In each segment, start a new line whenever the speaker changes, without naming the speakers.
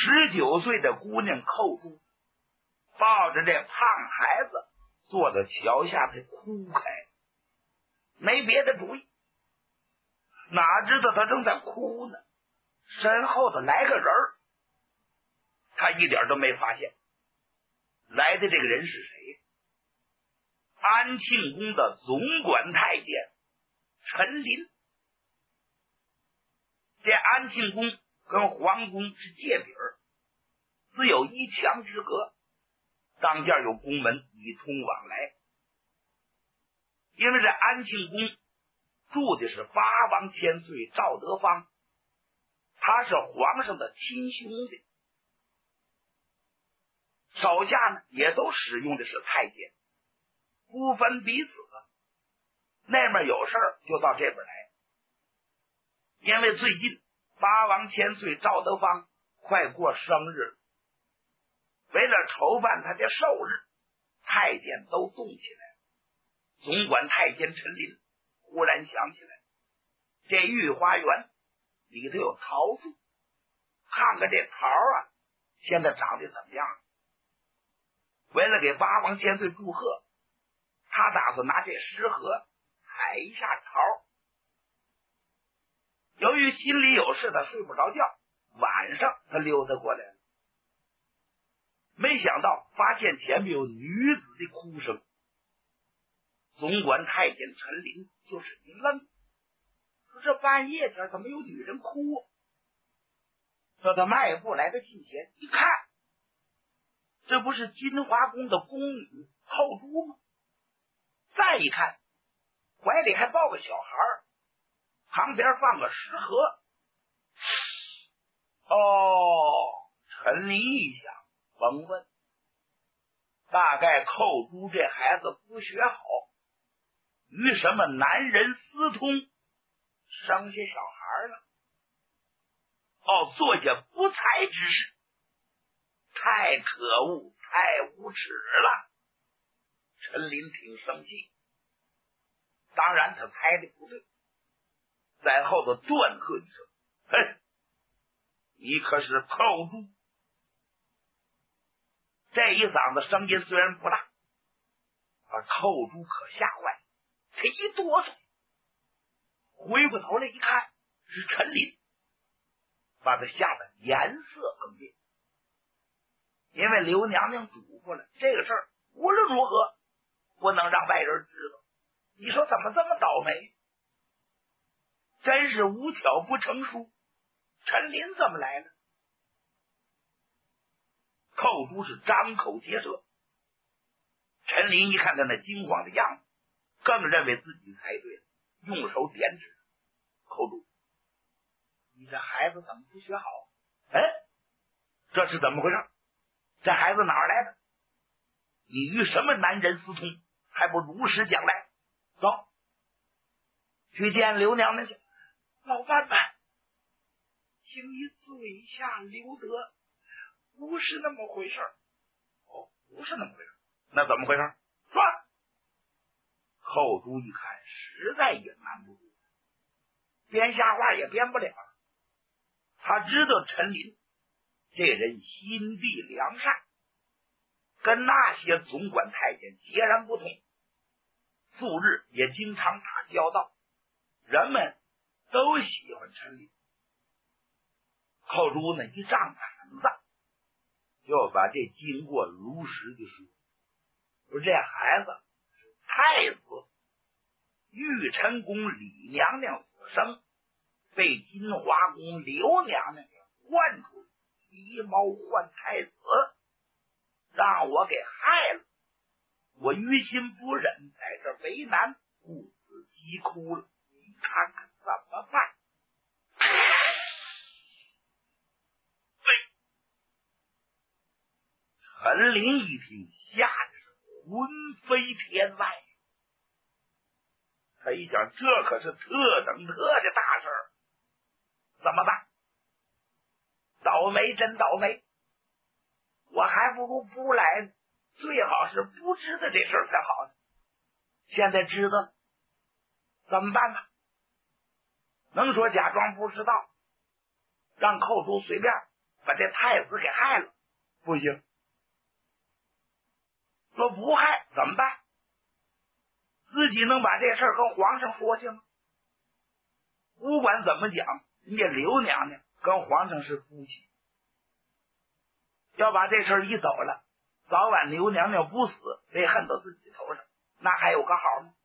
19岁的姑娘寇珠抱着这胖孩子坐在桥下才哭开，没别的主意，哪知道他正在哭呢，身后头来个人儿，他一点都没发现。来的这个人是谁？安庆宫的总管太监陈琳。这安庆宫跟皇宫是界比儿，自有一墙之隔，当间有宫门以通往来。因为这安庆宫住的是八王千岁赵德芳，他是皇上的亲兄弟，手下呢也都使用的是太监，不分彼此，那边有事儿就到这边来。因为最近八王千岁赵德芳快过生日了，为了筹办他的寿日，太监都动起来。总管太监陈琳忽然想起来，这御花园里头有桃树，看看这桃啊现在长得怎么样。为了给八王千岁祝贺，他打算拿这食盒采一下桃。由于心里有事，他睡不着觉，晚上他溜达过来了，没想到发现前面有女子的哭声。总管太监陈琳就是一愣，说这半夜前怎么有女人哭？说他迈步来到近前一看，这不是金华宫的宫女寇珠吗？再一看，怀里还抱个小孩，旁边放个食盒。陈琳一想，甭问，大概寇珠这孩子不学好，与什么男人私通，生下小孩了。做下不才之事，太可恶，太无耻了。陈琳挺生气，当然他猜的不对，在后头断喝一声：“嘿，你可是寇珠！”这一嗓子声音虽然不大，把寇珠可吓坏，他一哆嗦，回过头来一看是陈琳，把他吓得颜色更变。因为刘娘娘嘱咐了，这个事儿无论如何不能让外人知道。你说怎么这么倒霉？真是无巧不成书，陈琳怎么来了？寇珠是张口结舌。陈琳一看他那惊慌的样子，更认为自己猜对了，用手点指：“寇珠，你这孩子怎么不学好？这是怎么回事？这孩子哪儿来的？你与什么男人私通？还不如实讲来。走，去见刘娘娘去。老伴伴，请你嘴下留德，不是那么回事。不是那么回事，那怎么回事？说。寇珠一看实在隐瞒不住，编瞎话也编不了。他知道陈琳这人心地良善，跟那些总管太监截然不同，素日也经常打交道，人们都喜欢陈琳。寇珠呢一仗胆子，就把这经过如实的说这孩子是太子玉琛宫李娘娘所生，被金华宫刘娘娘给换出来，狸猫换太子，让我给害了。我于心不忍，在这为难，故此急哭了。你看看怎么办？陈琳一听，吓得是魂飞天外。他一想，这可是特等特的大事儿，怎么办？倒霉，真倒霉！我还不如不来呢，最好是不知道这事儿才好呢。现在知道了，怎么办呢？能说假装不知道，让寇珠随便把这太子给害了。不行，说不害怎么办？自己能把这事跟皇上说去吗？不管怎么讲，人家刘娘娘跟皇上是夫妻，要把这事一走了，早晚刘娘娘不死，得恨到自己头上，那还有个好吗？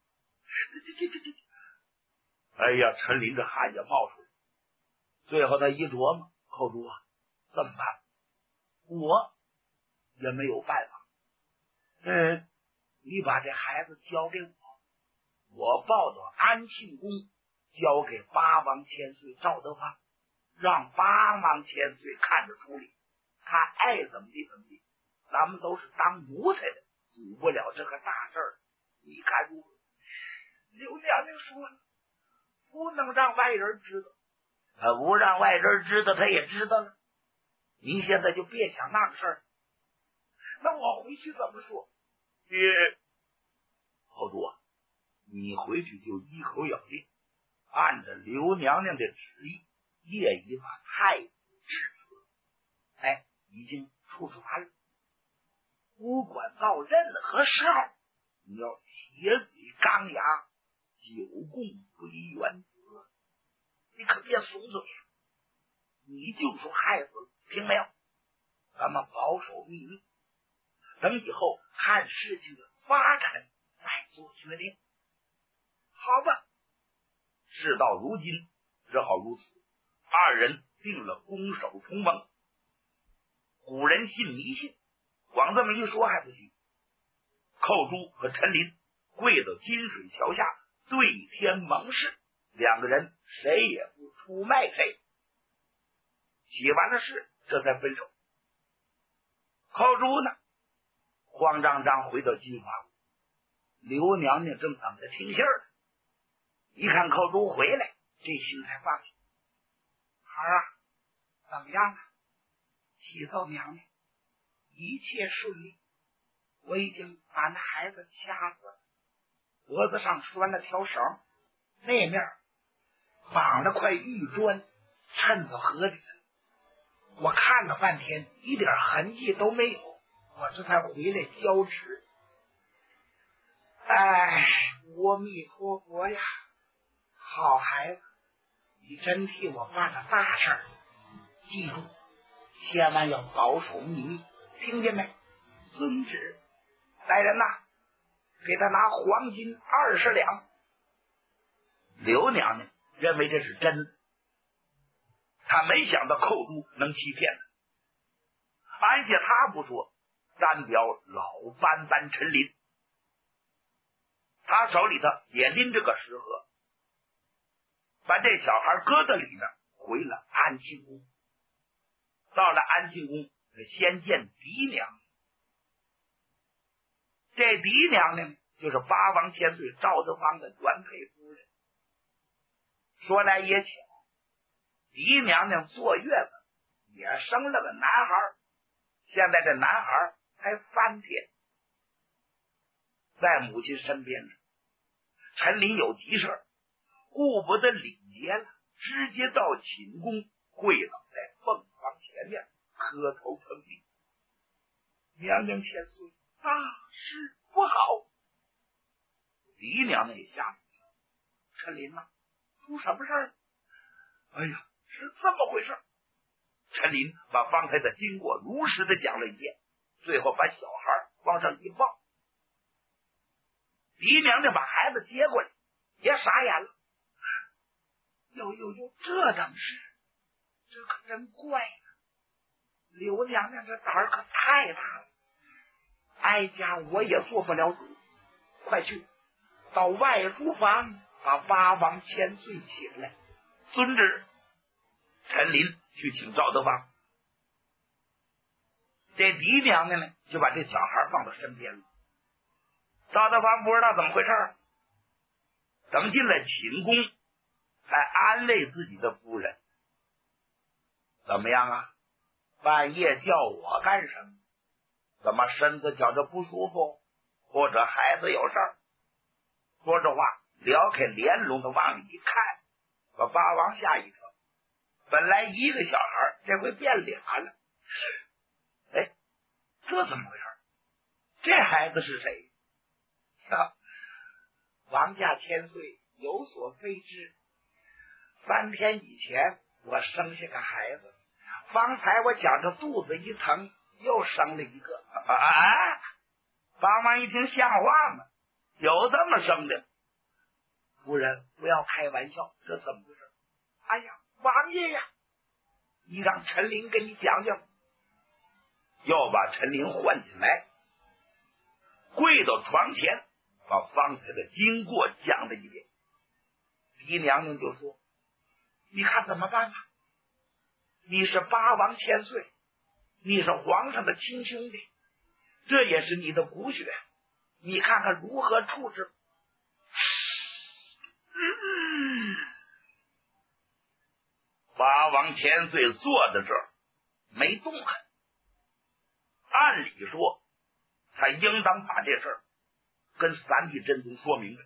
哎呀，陈琳这汗也冒出来。最后他一琢磨，寇珠啊，怎么办？我也没有办法。你把这孩子交给我，我抱到安庆宫，交给八王千岁赵德芳，让八王千岁看着处理，他爱怎么地怎么地，咱们都是当奴才的，阻不了这个大事儿。你看如何？刘娘娘说了，不能让外人知道。他不让外人知道，他也知道了。您现在就别想那个事儿。那我回去怎么说？后主啊，你回去就一口咬定，按照刘娘娘的旨意，夜已把太子治死，已经处罚了。不管到任何时候，你要铁嘴钢牙，久供不离原则，你可别怂嘴。你就说害死，听没有？咱们保守秘密，等以后看事情的发展再做决定，好吧？事到如今，只好如此。二人定了攻守重盟。古人信迷信，光这么一说还不行。寇珠和陈琳跪到金水桥下，对天盟誓，两个人谁也不出卖谁。起完了誓，这才分手。寇珠呢，慌张张回到金华宫，刘娘娘正等着听信儿。一看寇珠回来，这心才放下。孩儿啊，怎么样了？启奏娘娘，一切顺利，我已经把那孩子掐死了，脖子上拴了条绳，那面绑了块玉砖，沉到河里了。我看了半天，一点痕迹都没有，我这才回来交旨。阿弥陀佛呀，好孩子，你真替我办了大事儿。记住，千万要保守秘密，听见没？遵旨。来人呐，给他拿黄金20两。刘娘娘认为这是真的，他没想到寇珠能欺骗他，而且他不说，单表老班班陈琳，他手里头也拎着个食盒，把这小孩搁在里面，回了安庆宫。到了安庆宫，先见嫡娘娘。这嫡娘娘就是八王千岁赵德芳的原配夫人。说来也巧，嫡娘娘坐月子也生了个男孩，现在这男孩才3天，在母亲身边呢。陈琳有急事，顾不得礼节了，直接到寝宫跪倒在凤凰前面磕头称帝。娘娘千岁，大事不好！李娘娘也吓了一跳。陈琳呐，出什么事儿？哎呀，是这么回事。陈琳把方才的经过如实的讲了一遍，最后把小孩往上一抱。李娘娘把孩子接过来，也傻眼了。有这等事，这可真怪呀！刘娘娘这胆儿可太大了，哀家我也做不了主。快去到外书房把八王千岁请来。遵旨。陈琳去请赵德芳，这嫡娘娘呢就把这小孩放到身边了。赵德芳不知道怎么回事，等进了寝宫，还安慰自己的夫人：怎么样啊？半夜叫我干什么？怎么身子觉着不舒服，或者孩子有事儿？说这话撩开帘笼的往里一看，把八王吓一跳。本来一个小孩这回变俩了。哎，这怎么回事？这孩子是谁？王家千岁有所非知，3天以前我生下个孩子，方才我觉着肚子一疼，又生了一个。帮忙一听像话吗？有这么生的？夫人不要开玩笑，这怎么回事？哎呀，王爷呀，你让陈琳给你讲讲。要把陈琳唤进来，跪到床前，把方才的经过讲了一遍。狄娘娘就说：你看怎么办吧？你是八王千岁，你是皇上的亲兄弟，这也是你的骨血，你看看如何处置。八王千岁坐在这儿没动弹，按理说他应当把这事儿跟三帝真宗说明白，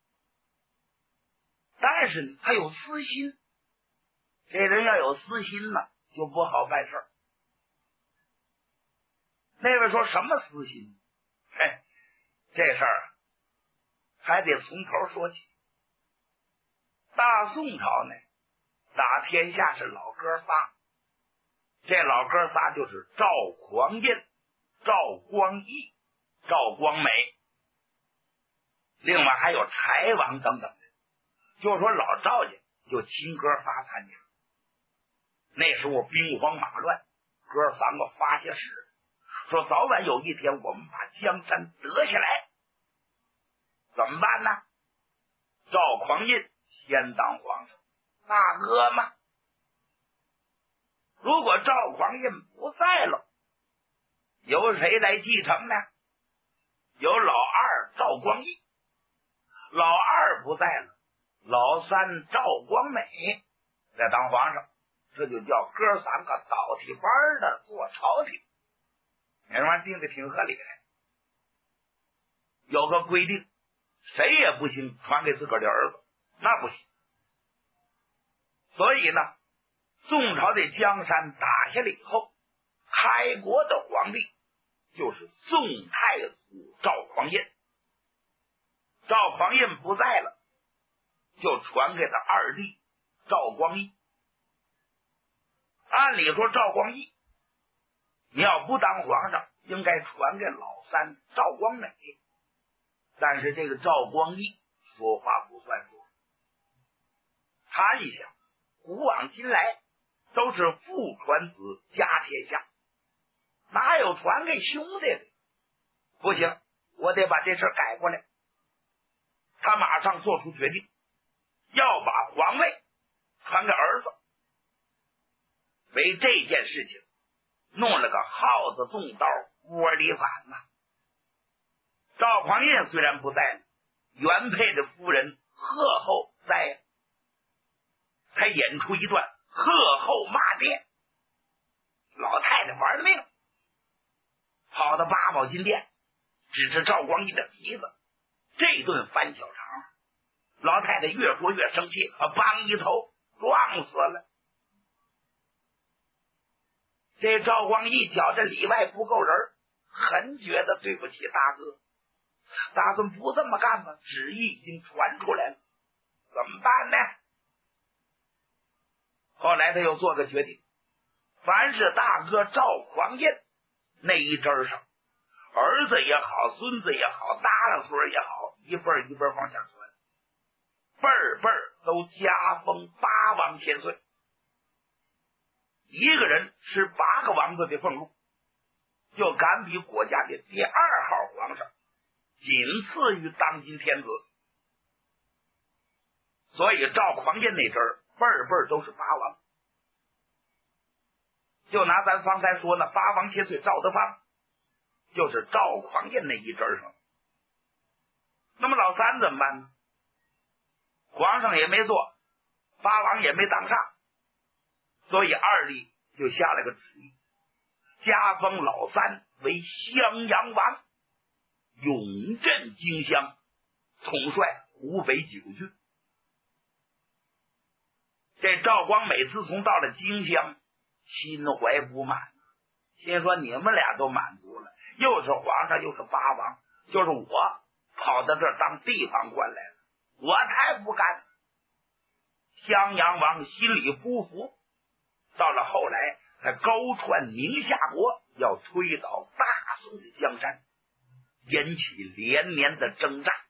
但是他有私心，这人要有私心呢，就不好办事儿。那位说什么私心？这事儿还得从头说起。大宋朝呢，打天下是老哥仨，这老哥仨就是赵匡胤、赵光义、赵光美，另外还有柴王等等的。就说老赵家就亲哥仨参加，那时候兵荒马乱，哥三个发下誓，说早晚有一天我们把江山得下来，怎么办呢？赵匡胤先当皇上，大哥嘛。如果赵匡胤不在了，由谁来继承呢？由老二赵光义。老二不在了，老三赵光美来当皇上，这就叫哥三个倒替班的做朝廷。这玩意定的挺合理的。有个规定，谁也不行传给自个儿的儿子，那不行。所以呢，宋朝的江山打下来以后，开国的皇帝就是宋太祖赵匡胤。赵匡胤不在了，就传给他二弟赵光义。按理说赵光义你要不当皇上，应该传给老三赵光美，但是这个赵光义说话不算数。他一想，古往今来都是父传子家天下，哪有传给兄弟的？不行，我得把这事改过来。他马上做出决定，要把皇位传给儿子。为这件事情弄了个耗子动刀窝里反呐。赵匡胤虽然不在，原配的夫人贺后在，才演出一段贺后骂爹。老太太玩了命，跑到八宝金殿，指着赵光义的鼻子，这顿翻小肠，老太太越说越生气，梆一头撞死了。这赵光义觉着里外不够人，很觉得对不起大哥，打算不这么干吧，旨意已经传出来了，怎么办呢？后来他又做个决定，凡是大哥赵匡胤那一支上，儿子也好，孙子也好，搭了孙也好，一辈一辈往下传，辈辈都加封八王千岁，一个人吃8个王子的俸禄，就敢比国家的第2号皇上，仅次于当今天子。所以赵匡胤那阵儿辈辈都是八王。就拿咱方才说呢，八王千岁赵德芳就是赵匡胤那一阵上。那么老三怎么办呢？皇上也没做，八王也没当上，所以二弟就下了个旨意，加封老三为襄阳王，永镇荆襄，统帅湖北9郡。这赵光美自从到了荆襄， 心怀不满，心说你们俩都满足了，又是皇上又是八王，就是我跑到这儿当地方官来了，我才不干。襄阳王心里不服，到了后来他勾串宁夏国，要推倒大宋的江山，引起连年的征战。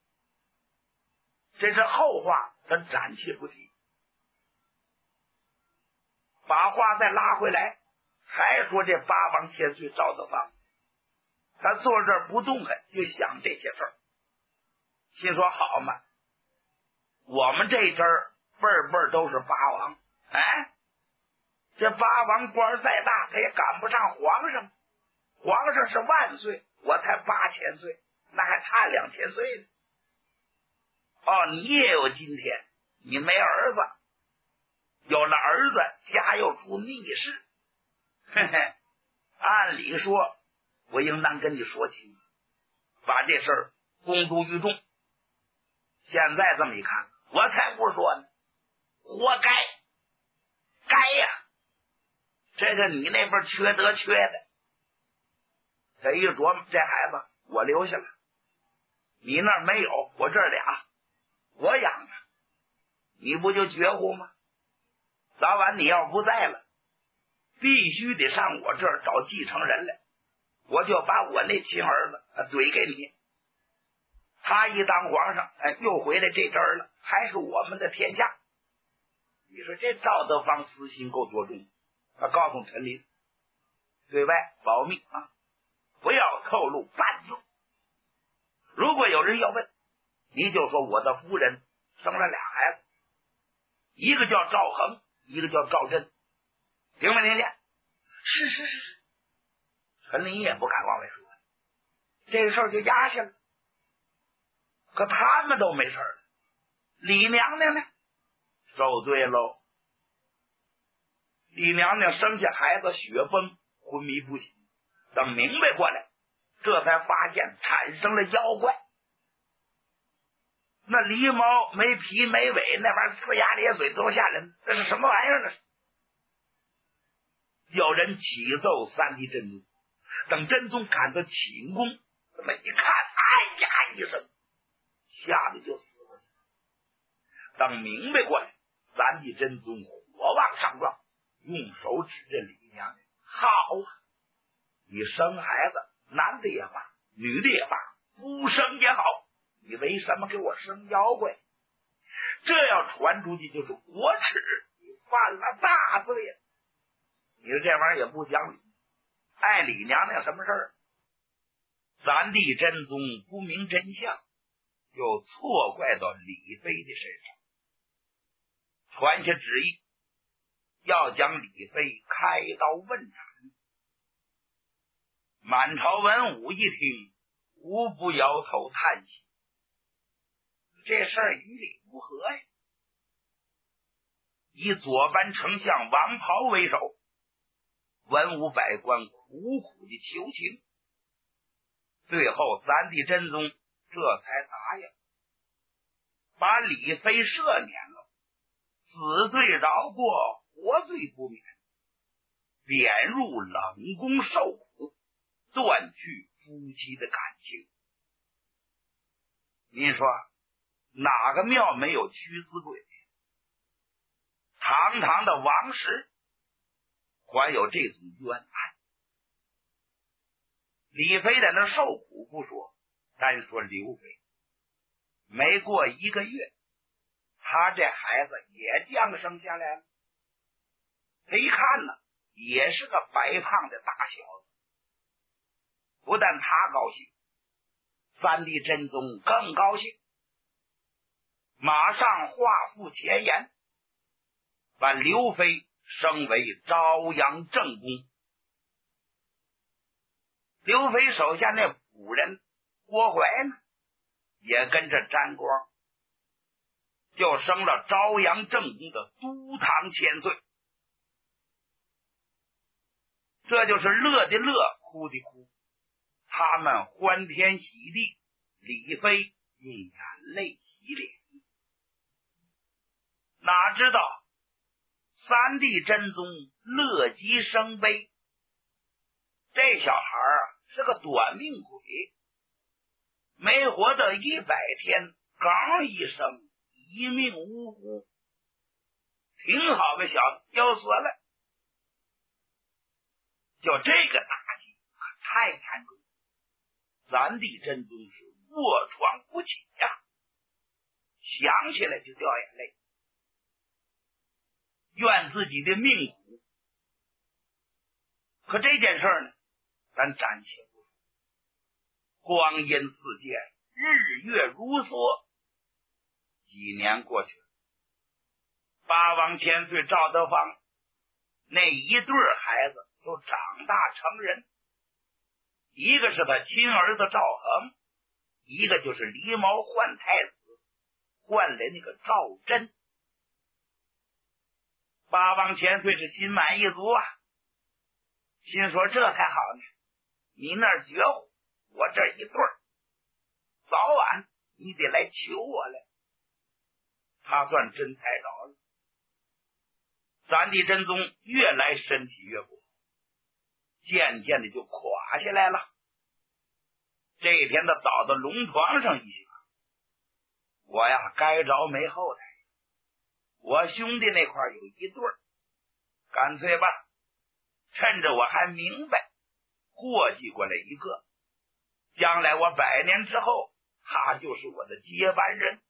这是后话，他暂且不提。把话再拉回来，还说这八王千岁赵德芳，他坐这儿不动弹，就想这些事儿，心说好嘛，我们这阵儿辈辈都是八王，哎，这八王官再大，他也赶不上皇上。皇上是万岁，我才8000岁，那还差2000岁呢。哦，你也有今天，你没儿子，有了儿子，家又出逆事。嘿嘿，按理说，我应当跟你说清，把这事儿公诸于众。现在这么一看，我才不说呢，活该，该呀！这个你那边缺德缺的。这一琢磨，这孩子我留下了，你那儿没有，我这儿俩，我养着，你不就绝户吗？早晚你要不在了，必须得上我这儿找继承人来，我就把我那亲儿子怼给你。他一当皇上，哎，又回来这阵儿了，还是我们的天下。你说这赵德芳私心够多重？他告诉陈琳，对外保密啊，不要透露半字。如果有人要问，你就说我的夫人生了俩孩子，一个叫赵恒，一个叫赵真，听没听见？是。陈琳也不敢往外说，这事儿就压下了。可他们都没事了，李娘娘呢？受罪喽。李娘娘生下孩子雪崩，昏迷不醒，等明白过来，这才发现产生了妖怪。那狸猫没皮没尾，那玩意儿呲牙咧嘴，多吓人！这是什么玩意儿？这是有人启奏三弟真宗，等真宗赶到寝宫，这么一看，哎呀一声，吓得就死了。等明白过来，三弟真宗火往上撞，用手指着李娘娘，好啊，你生孩子，男的也罢，女的也罢，不生也好，你为什么给我生妖怪？这要传出去就是国耻，你犯了大罪呀！你说这玩意儿也不讲理，碍李娘娘什么事儿？三弟真宗不明真相，就错怪到李妃的身上，传下旨意，要将李妃开刀问斩。满朝文武一听，无不摇头叹息，这事儿于理不合呀。以左班丞相王袍为首，文武百官苦苦的求情，最后三弟真宗这才答应，把李妃赦免了，死罪饶过，活罪不免，贬入冷宫受苦，断去夫妻的感情。您说哪个庙没有屈死鬼？堂堂的王室还有这种冤案。李妃在那受苦不说，单说刘妃，没过1个月，他这孩子也降生下来了。他一看呢，也是个白胖的大小子。不但他高兴，三弟真宗更高兴，马上话付前言，把刘妃升为朝阳正宫。刘妃手下那仆人郭槐呢，也跟着沾光，就升了朝阳正宫的都堂千岁。这就是乐的乐，哭的哭，他们欢天喜地，李妃用眼泪洗脸。哪知道三弟真宗乐极生悲，这小孩是个短命鬼，没活到100天，刚一生一命呜呼，挺好个小要死了。就这个打击太严重，三弟真宗是卧床不起呀，想起来就掉眼泪，怨自己的命苦。可这件事呢，咱暂且不说。光阴似箭，日月如梭，几年过去了，八王千岁赵德芳那一对孩子都长大成人，一个是他亲儿子赵恒，一个就是狸猫换太子换来那个赵祯。八王千岁是心满意足啊，心说这才好呢，你那儿绝户，我这一对儿，早晚你得来求我来。他算真猜着了。三弟真宗越来身体越不好，渐渐的就垮下来了。这一天他倒到龙床上一想，我呀该着没后台，我兄弟那块有一对儿，干脆吧，趁着我还明白，过继过来一个，将来我100年之后，他就是我的接班人。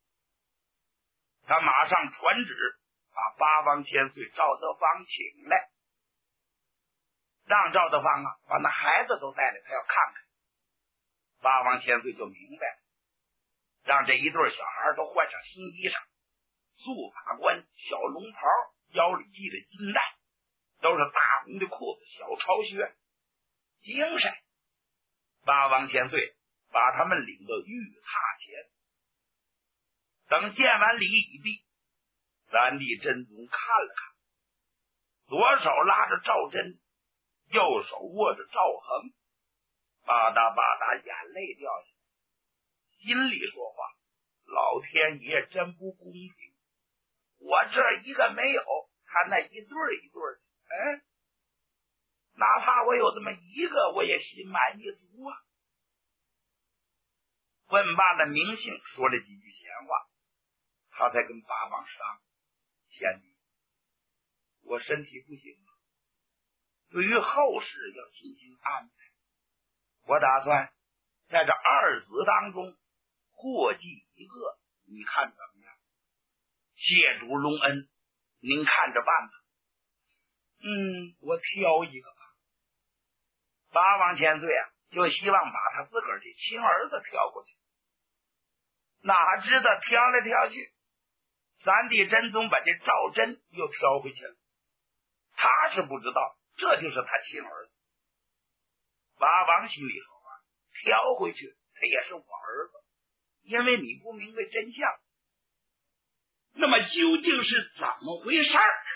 他马上传旨，把八王千岁赵德芳请来，让赵德芳把那孩子都带来，他要看看。八王千岁就明白了，让这一对小孩都换上新衣裳，素发冠，小龙袍，腰里系着金带，都是大红的裤子，小朝靴，精神。八王千岁把他们领到御榻前，等见完礼已毕，三弟真宗看了看，左手拉着赵祯，右手握着赵恒，吧嗒吧嗒眼泪掉下来，心里说话，老天爷真不公平，我这一个没有，他那一对一对的，哪怕我有这么一个，我也心满意足啊。问罢了名姓，说了几句闲话，他才跟八王商，贤弟，我身体不行了，对于后事要进行安排，我打算在这2子当中过继一个，你看怎么样？谢主隆恩，您看着办吧。我挑一个吧。八王千岁就希望把他自个儿的亲儿子挑过去，哪知道挑来挑去，三弟真宗把这赵祯又挑回去了。他是不知道这就是他亲儿子。八王心里头挑回去他也是我儿子，因为你不明白真相。那么究竟是怎么回事儿？